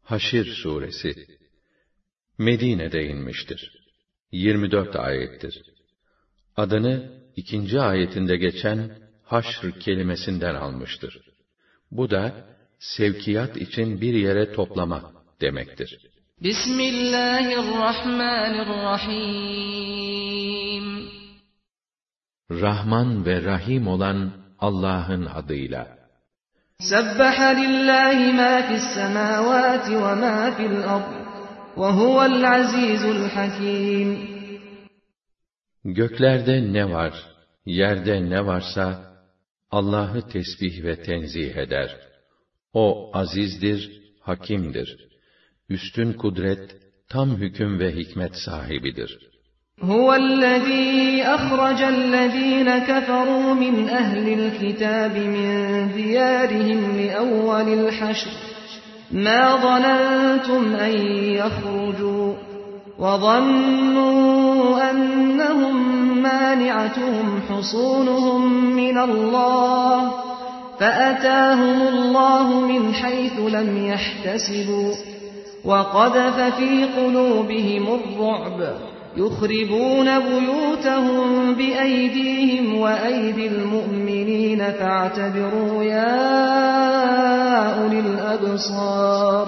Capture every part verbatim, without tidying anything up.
Haşr suresi Medine'de inmiştir. yirmi dört ayettir. Adını ikinci ayetinde geçen haşr kelimesinden almıştır. Bu da sevkiyat için bir yere toplama demektir. Bismillahirrahmanirrahim. Rahman ve Rahim olan Allah'ın adıyla. Sebbaha lillahi ma fis semavati ve ma fil ard ve huvel azizul hakim. Göklerde ne var, yerde ne varsa Allah'ı tesbih ve tenzih eder. O azizdir, hakimdir. Üstün kudret, tam hüküm ve hikmet sahibidir. Huvellezî ahracellezîne keferû min ehlil kitâbi min diyârihim li evvelil haşr. Mâ zanentum en yahrucû ve zannû ennehum mâni'atuhum husûnuhum minallâh. فَأَتَاهُمُ اللّٰهُ مِنْ حَيْثُ لَمْ يَحْتَسِبُوا وَقَذَفَ فِي قُلُوبِهِمُ الرُّعْبَ يُخْرِبُونَ بُيُوتَهُمْ بِأَيْدِيهِمْ وَأَيْدِي الْمُؤْمِنِينَ فَاعْتَبِرُوا يَا أُولِي الْأَبْصَارِ.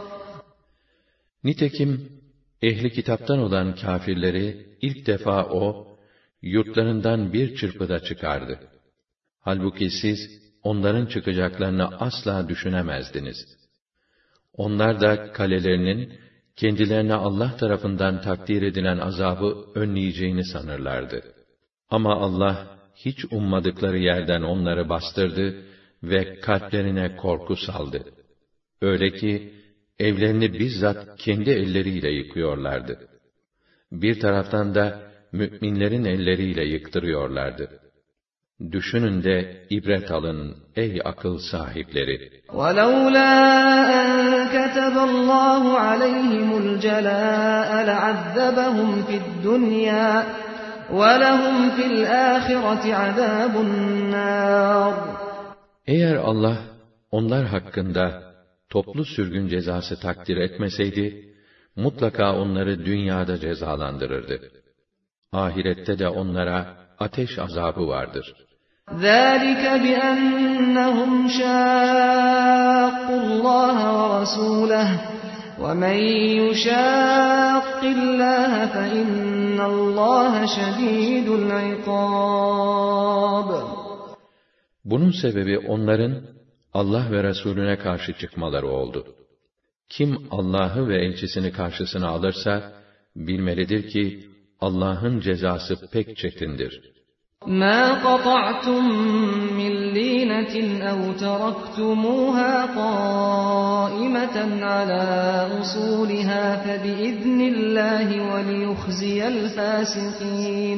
Nitekim ehli kitaptan olan kâfirleri ilk defa o, yurtlarından bir çırpıda çıkardı. Halbuki siz, onların çıkacaklarını asla düşünemezdiniz. Onlar da kalelerinin, kendilerine Allah tarafından takdir edilen azabı önleyeceğini sanırlardı. Ama Allah, hiç ummadıkları yerden onları bastırdı ve kalplerine korku saldı. Öyle ki, evlerini bizzat kendi elleriyle yıkıyorlardı. Bir taraftan da, müminlerin elleriyle yıktırıyorlardı. Düşünün de ibret alın ey akıl sahipleri. وَلَوْلَا أَنْ كَتَبَ اللّٰهُ عَلَيْهِمُ الْجَلَاءَ لَعَذَّبَهُمْ فِي الدُّنْيَا وَلَهُمْ فِي الْآخِرَةِ عَذَابُ النَّارِ. Eğer Allah onlar hakkında toplu sürgün cezası takdir etmeseydi, mutlaka onları dünyada cezalandırırdı. Ahirette de onlara ateş azabı vardır. ذَٰلِكَ بِأَنَّهُمْ شَاقُّوا اللّٰهَ وَرَسُولَهُ وَمَنْ يُشَاقِّ اللّٰهَ فَإِنَّ اللّٰهَ شَد۪يدُ الْعِقَابِ. Bunun sebebi onların Allah ve Resulüne karşı çıkmaları oldu. Kim Allah'ı ve elçisini karşısına alırsa, bilmelidir ki Allah'ın cezası pek çetindir. مَا قَطَعْتُمْ مِنْ لِينَةٍ أَوْ تَرَكْتُمُوهَا قَائِمَةً عَلَى أُصُولِهَا فَبِإِذْنِ اللّٰهِ وَلِيُخْزِيَ الْفَاسِقِينَ.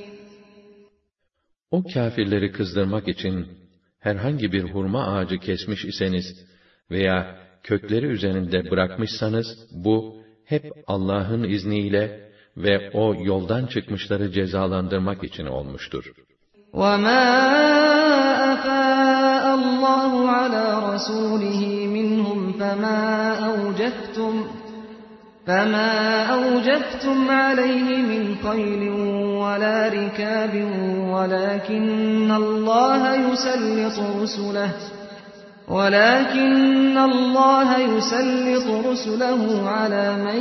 O kâfirleri kızdırmak için herhangi bir hurma ağacı kesmiş iseniz veya kökleri üzerinde bırakmışsanız, bu hep Allah'ın izniyle ve o yoldan çıkmışları cezalandırmak için olmuştur. وَمَا أَفَاءَ اللّٰهُ عَلَى رَسُولِهِ مِنْهُمْ فَمَا أَوْجَفْتُمْ فَمَا أَوْجَفْتُمْ عَلَيْهِ مِنْ خَيْلٍ وَلَا رِكَابٍ وَلَكِنَّ اللّٰهَ يُسَلِّطُ رُسُلَهُ وَلَكِنَّ اللّٰهَ يُسَلِّطُ رُسُلَهُ عَلَى مَنْ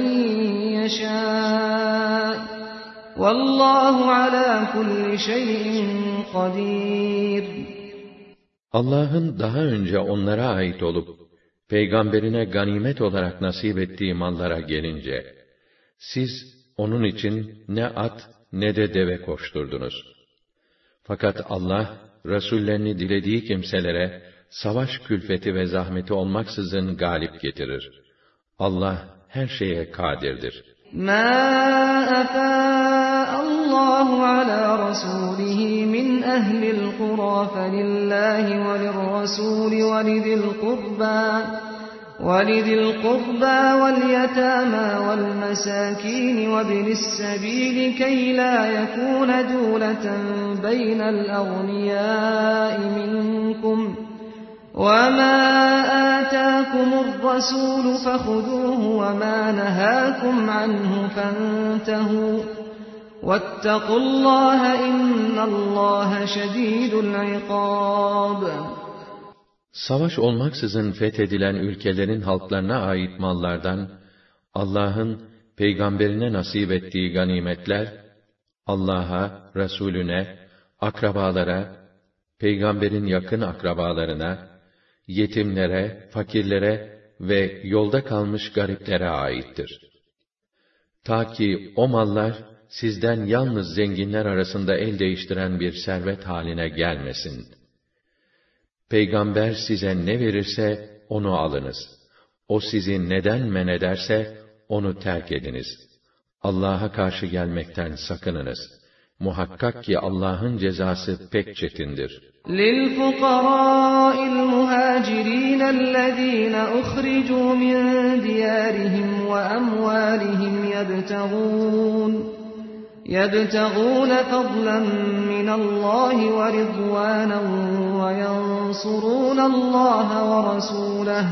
يَشَاءُ وَاللّٰهُ عَلَى كُلِّ شَيْءٍ قَدِيرٌ. Allah'ın daha önce onlara ait olup, peygamberine ganimet olarak nasip ettiği mallara gelince, siz onun için ne at ne de deve koşturdunuz. Fakat Allah, Resullerini dilediği kimselere, savaş külfeti ve zahmeti olmaksızın galip getirir. Allah her şeye kadirdir. مَا أَفَاءَ اللّٰهُ عَلَى رَسُولِهِ مِنْ أَهْلِ الْقُرَى فَلِلَّهِ وَلِلرَّسُولِ وَلِذِي الْقُرْبَى وَلِذِي الْقُرْبَى وَالْيَتَامَى وَالْمَسَاكِينِ وَابْنِ السَّبِيلِ كَيْ لَا يَكُونَ دُولَةً بَيْنَ الْأَغْنِيَاءِ مِنْكُمْ وَمَا آتَاكُمُ الرَّسُولُ فَخُذُوهُ وَمَا نَهَاكُمْ عَنْهُ فَانتَهُوا وَاتَّقُوا اللّٰهَ اِنَّ اللّٰهَ شَد۪يدُ الْعِقَابِ. Savaş olmaksızın fethedilen ülkelerin halklarına ait mallardan, Allah'ın peygamberine nasip ettiği ganimetler, Allah'a, Resulüne, akrabalara, peygamberin yakın akrabalarına, yetimlere, fakirlere ve yolda kalmış gariplere aittir. Ta ki o mallar, sizden yalnız zenginler arasında el değiştiren bir servet haline gelmesin. Peygamber size ne verirse onu alınız. O sizi neden men ederse onu terk ediniz. Allah'a karşı gelmekten sakınınız. Muhakkak ki Allah'ın cezası pek çetindir. لِلْفُقَرَاءِ الْمُهَاجِرِينَ الَّذ۪ينَ اُخْرِجُوا مِنْ دِيَارِهِمْ وَأَمْوَالِهِمْ يَبْتَغُونَ يَبْتَغُونَ فَضْلًا مِنَ اللّٰهِ وَرِضْوَانًا وَيَنْصُرُونَ اللّٰهَ وَرَسُولَهُ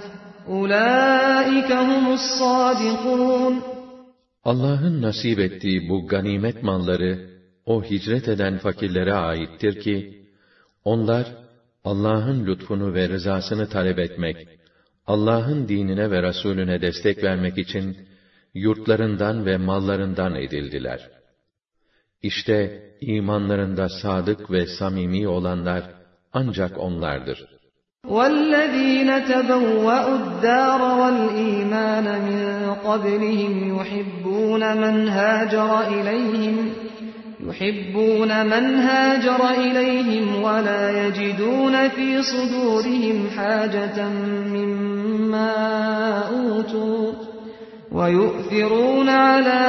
اُولَٰئِكَ هُمُ الصَّادِقُونَ. Allah'ın nasip ettiği bu ganimet malları, o hicret eden fakirlere aittir ki, onlar, Allah'ın lütfunu ve rızasını talep etmek, Allah'ın dinine ve Resulüne destek vermek için, yurtlarından ve mallarından edildiler. İşte, imanlarında sadık ve samimi olanlar, ancak onlardır. وَالَّذ۪ينَ تَبَوَّأُوا الدَّارَ وَالْاِيمَانَ مِنْ قَبْلِهِمْ يُحِبُّونَ مَنْ هَاجَرَ إِلَيْهِمْ يُحِبُّونَ مَنْ هَاجَرَ إِلَيْهِمْ وَلَا يَجِدُونَ فِي صُدُورِهِمْ حَاجَةً مِّمَّا أُوتُوا وَيُؤْثِرُونَ عَلَى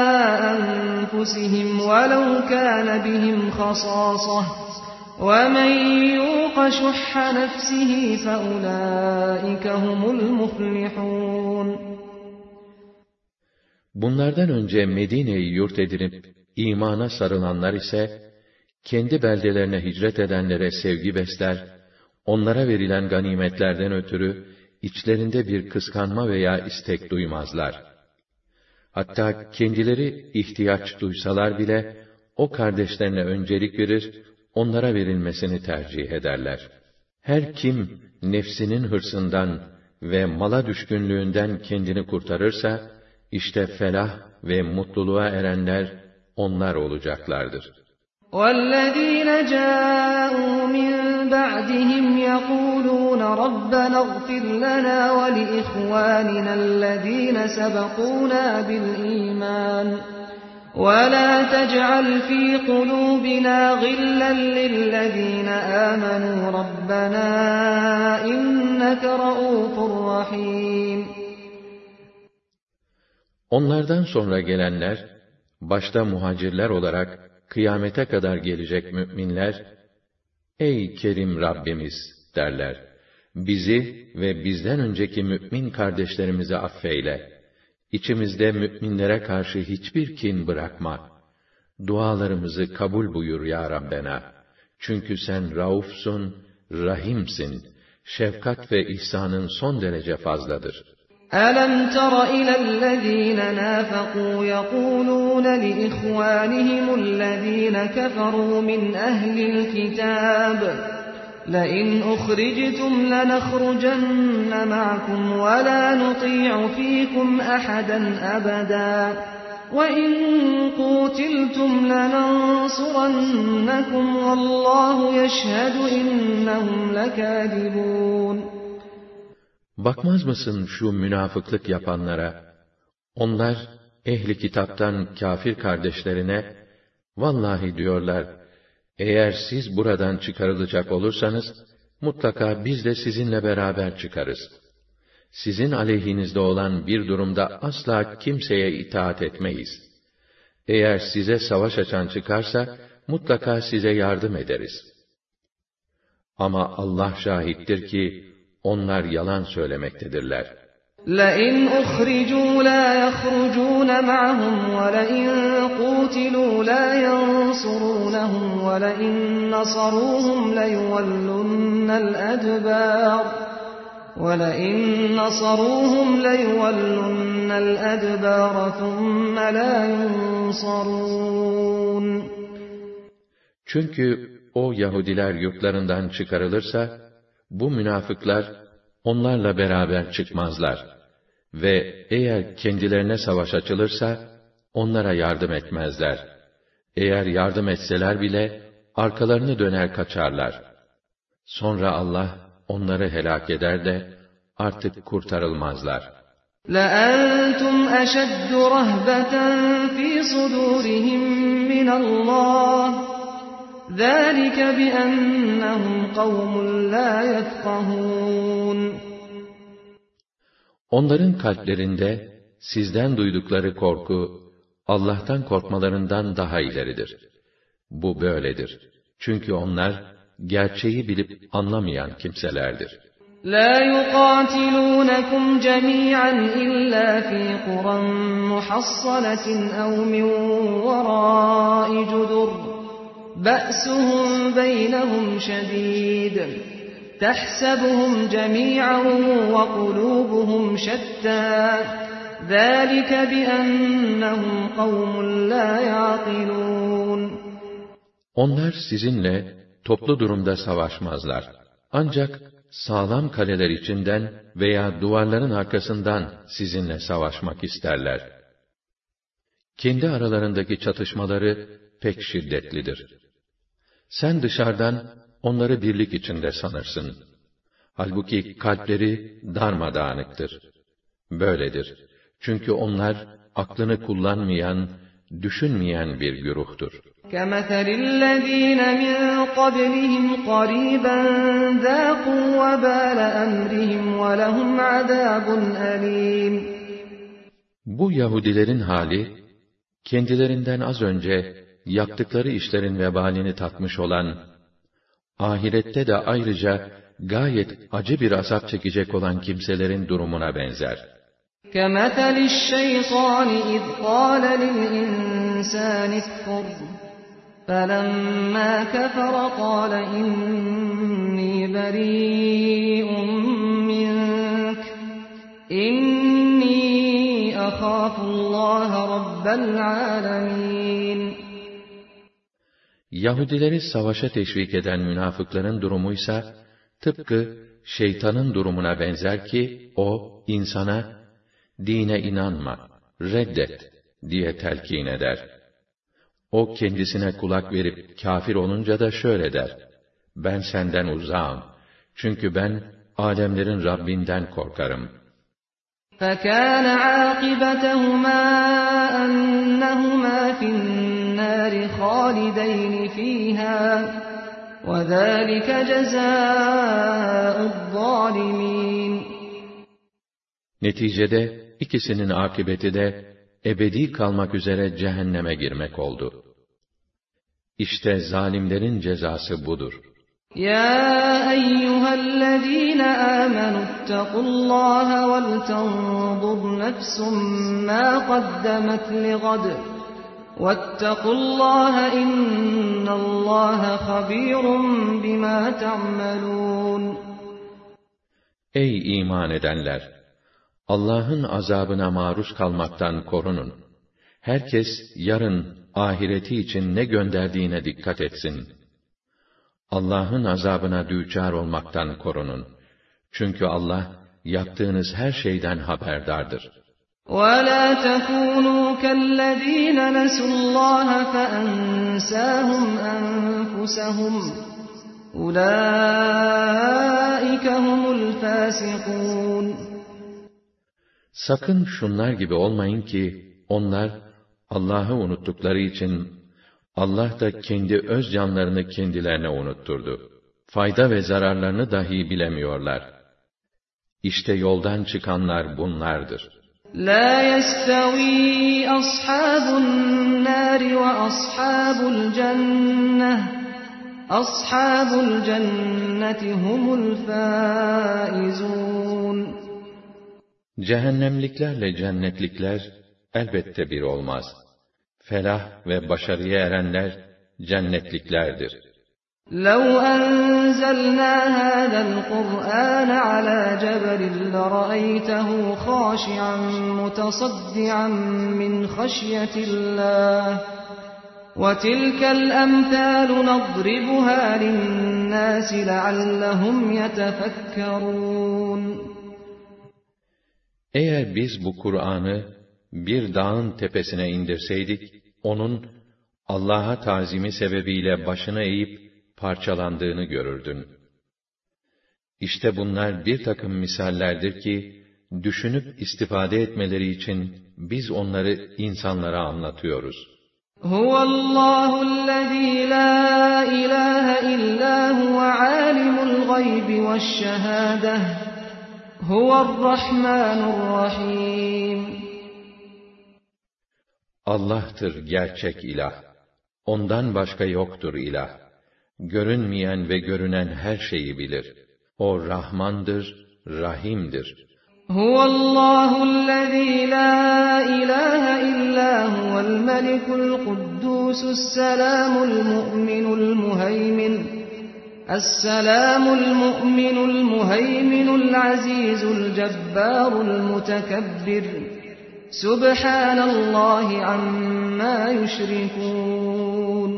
أَنفُسِهِمْ وَلَوْ كَانَ بِهِمْ خَصَاصَةٌ وَمَنْ يُوقَ شُحَّ نَفْسِهِ فَأُولَٰئِكَ هُمُ الْمُفْلِحُونَ. Bunlardan önce Medine'yi yurt edinip imana sarılanlar ise, kendi beldelerine hicret edenlere sevgi besler, onlara verilen ganimetlerden ötürü, içlerinde bir kıskanma veya istek duymazlar. Hatta kendileri ihtiyaç duysalar bile, o kardeşlerine öncelik verir, onlara verilmesini tercih ederler. Her kim, nefsinin hırsından ve mala düşkünlüğünden kendini kurtarırsa, işte felah ve mutluluğa erenler, onlar olacaklardır. وَالَّذ۪ينَ جَاءُوا مِنْ بَعْدِهِمْ يَقُولُونَ رَبَّنَا اغْفِرْ لَنَا وَلِإِخْوَانِنَا الَّذ۪ينَ سَبَقُونَا بِالْإِيمَانِ وَلَا تَجْعَلْ فِي قُلُوبِنَا غِلًّا لِلَّذ۪ينَ آمَنُوا رَبَّنَا إِنَّكَ رَءُوفٌ رَحِيمٌ. Onlardan sonra gelenler, başta muhacirler olarak, kıyamete kadar gelecek müminler, "Ey Kerim Rabbimiz!" derler. "Bizi ve bizden önceki mümin kardeşlerimizi affeyle. İçimizde müminlere karşı hiçbir kin bırakma. Dualarımızı kabul buyur ya Rabbena. Çünkü sen Raufsun, Rahimsin. Şefkat ve ihsanın son derece fazladır." أَلَمْ تَرَ إِلَى الَّذ۪ينَ نَافَقُوا يَقُولُونَ لِإِخْوَانِهِمُ الَّذ۪ينَ كَفَرُوا مِنْ أَهْلِ الْكِتَابِ لَئِنْ أُخْرِجْتُمْ لَنَخْرُجَنَّ مَعَكُمْ وَلَا نُطِيعُ فِيكُمْ أَحَدًا أَبَدًا وَإِنْ قُوتِلْتُمْ لَنَنْصُرَنَّكُمْ وَاللّٰهُ يَشْهَدُ إِنَّهُمْ لَكَاذِبُونَ. Bakmaz mısın şu münafıklık yapanlara? Onlar, ehli kitaptan kâfir kardeşlerine, vallahi diyorlar, eğer siz buradan çıkarılacak olursanız, mutlaka biz de sizinle beraber çıkarız. Sizin aleyhinizde olan bir durumda asla kimseye itaat etmeyiz. Eğer size savaş açan çıkarsa, mutlaka size yardım ederiz. Ama Allah şahittir ki, onlar yalan söylemektedirler. لئن أخرجوا لا يخرجون معهم ولئن قوتلوا لا ينصرونهم ولئن نصروهم ليولن الأدبار وَلَئِنْ نَصَرُوهُمْ لَيُوَلُّنَّ الْأَدْبَارَ ثُمَّ لَا يُنصَرُونَ. Çünkü o Yahudiler yurtlarından çıkarılırsa, bu münafıklar onlarla beraber çıkmazlar ve eğer kendilerine savaş açılırsa, onlara yardım etmezler. Eğer yardım etseler bile, arkalarını döner kaçarlar. Sonra Allah, onları helak eder de artık kurtarılmazlar. لَأَنْتُمْ أَشَدُّ رَهْبَةً فِي صُدُورِهِمْ مِنَ اللّٰهِ ذَٰلِكَ بِأَنَّهُمْ قَوْمٌ لَا يَفْقَهُونَ. Onların kalplerinde sizden duydukları korku, Allah'tan korkmalarından daha ileridir. Bu böyledir. Çünkü onlar, gerçeği bilip anlamayan kimselerdir. لَا يُقَاتِلُونَكُمْ جَمِيعًا إِلَّا فِي قُرًى مُحَصَّنَةٍ أَوْ مِنْ وَرَاءِ جُدُرٍ بَأْسُهُمْ بَيْنَهُمْ شَدِيدٌ تَحْسَبُهُمْ جَمِيعًا وَقُلُوبُهُمْ شَتَّى ذَٰلِكَ بِأَنَّهُمْ قَوْمٌ لَا يَعْقِلُونَ. Onlar sizinle toplu durumda savaşmazlar. Ancak sağlam kaleler içinden veya duvarların arkasından sizinle savaşmak isterler. Kendi aralarındaki çatışmaları pek şiddetlidir. Sen dışarıdan onları birlik içinde sanırsın. Halbuki kalpleri darmadağınıktır. Böyledir. Çünkü onlar aklını kullanmayan, düşünmeyen bir güruhtur. كَمَثَلِ الَّذ۪ينَ مِنْ قَبْلِهِمْ قَرِيبًا ذَاقُوا وَبَالَ أَمْرِهِمْ وَلَهُمْ عَذَابٌ أَلِيمٌ. Bu Yahudilerin hali, kendilerinden az önce yaptıkları işlerin vebalini tatmış olan, ahirette de ayrıca gayet acı bir azap çekecek olan kimselerin durumuna benzer. كَمَثَلِ الشَّيْطَانِ إِذْ قَالَ لِلْإِنْسَانِ اكْفُرْ فَلَمَّا كَفَرَ قَالَ إِنِّي بَرِيءٌ مِّنكَ إِنِّي أَخَافُ اللّٰهَ رَبَّ الْعَالَمِينَ. Yahudileri savaşa teşvik eden münafıkların durumuysa, tıpkı şeytanın durumuna benzer ki, o, insana, dine inanma, reddet diye telkin eder. O kendisine kulak verip kafir olunca da şöyle der: ben senden uzağım. Çünkü ben alemlerin Rabbinden korkarım. فَكَانَ عَاقِبَتَهُمَا أَنَّهُمَا فِي النَّارِ خَالِدَيْنِ فِيهَا وَذَٰلِكَ جَزَاءُ الظَّالِمِينَ. Neticede ikisinin akıbeti de ebedi kalmak üzere cehenneme girmek oldu. İşte zalimlerin cezası budur. يَا أَيُّهَا الَّذ۪ينَ آمَنُوا اتَّقُوا اللّٰهَ وَلْتَنْظُرْ نَفْسٌ مَا قَدَّمَتْ لِغَدٍ وَاتَّقُوا اللّٰهَ إِنَّ اللّٰهَ خَب۪يرٌ بِمَا تَعْمَلُونَ. Ey iman edenler! Allah'ın azabına maruz kalmaktan korunun. Herkes yarın ahireti için ne gönderdiğine dikkat etsin. Allah'ın azabına düçar olmaktan korunun. Çünkü Allah yaptığınız her şeyden haberdardır. وَلَا تَكُونُوا كَالَّذ۪ينَ نَسُوا اللّٰهَ فَأَنْسَاهُمْ أَنْفُسَهُمْ أُولَٰئِكَ هُمُ الْفَاسِقُونَ. Sakın şunlar gibi olmayın ki, onlar Allah'ı unuttukları için, Allah da kendi öz canlarını kendilerine unutturdu. Fayda ve zararlarını dahi bilemiyorlar. İşte yoldan çıkanlar bunlardır. لَا يَسْتَوِي أَصْحَابُ النَّارِ وَأَصْحَابُ الْجَنَّةِ أَصْحَابُ الْجَنَّةِ هُمُ الْفَائِزُونَ. Cehennemliklerle cennetlikler elbette bir olmaz. Felah ve başarıya erenler cennetliklerdir. لَوْ أَنزَلْنَا هَذَا الْقُرْآنَ عَلَى جَبَلٍ لَرَأَيْتَهُ خَاشِعًا مُتَصَدِّعًا مِنْ خَشْيَةِ اللَّهِ وَتِلْكَ الْأَمْثَالُ نَضْرِبُهَا لِلنَّاسِ لَعَلَّهُمْ يَتَفَكَّرُونَ Eğer biz bu Kur'an'ı bir dağın tepesine indirseydik, onun Allah'a tazimi sebebiyle başını eğip parçalandığını görürdün. İşte bunlar bir takım misallerdir ki, düşünüp istifade etmeleri için biz onları insanlara anlatıyoruz. Huvallahü'llezî lâ ilâhe illâ huve âlimul gaybi veşşehâdeh. Huvarrahmanurrahîm. Allah'tır gerçek ilah. Ondan başka yoktur ilah. Görünmeyen ve görünen her şeyi bilir. O Rahmandır, Rahim'dir. Huvallahu'llezî lâ ilâhe illâ huvel melikul kuddûsus selâmul mu'minul muheymin. Es-selâmul mu'minul muheyminul azîzul cebbârul mutekebbir. Subhanallahi amma yüşrikûn.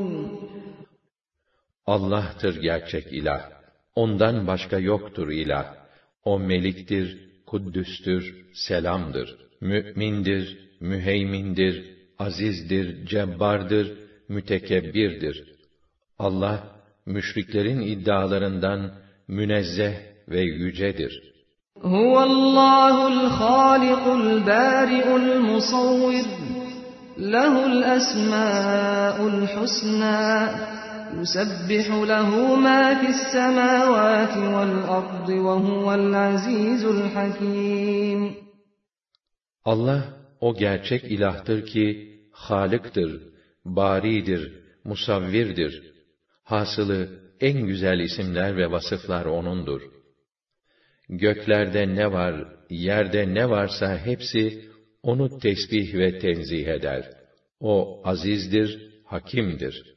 Allah'tır gerçek ilah. Ondan başka yoktur ilah. O meliktir, kuddüstür, selamdır. Mü'mindir, müheymindir, azizdir, cebbardır, mütekebbirdir. Allah, müşriklerin iddialarından münezzeh ve yücedir. Huvallahul hâlikul bâri'ul musavvir. Lehul esmâ'ul husnâ. Yusebbihu lehu mâ fissemâvâti vel ardı ve huvel azîzul hakîm. Allah, o gerçek ilahtır ki, Halık'tır, Bâri'dir, Musavvir'dir. Hasılı, en güzel isimler ve vasıflar O'nundur. Göklerde ne var, yerde ne varsa hepsi, O'nu tesbih ve tenzih eder. O azizdir, hakimdir.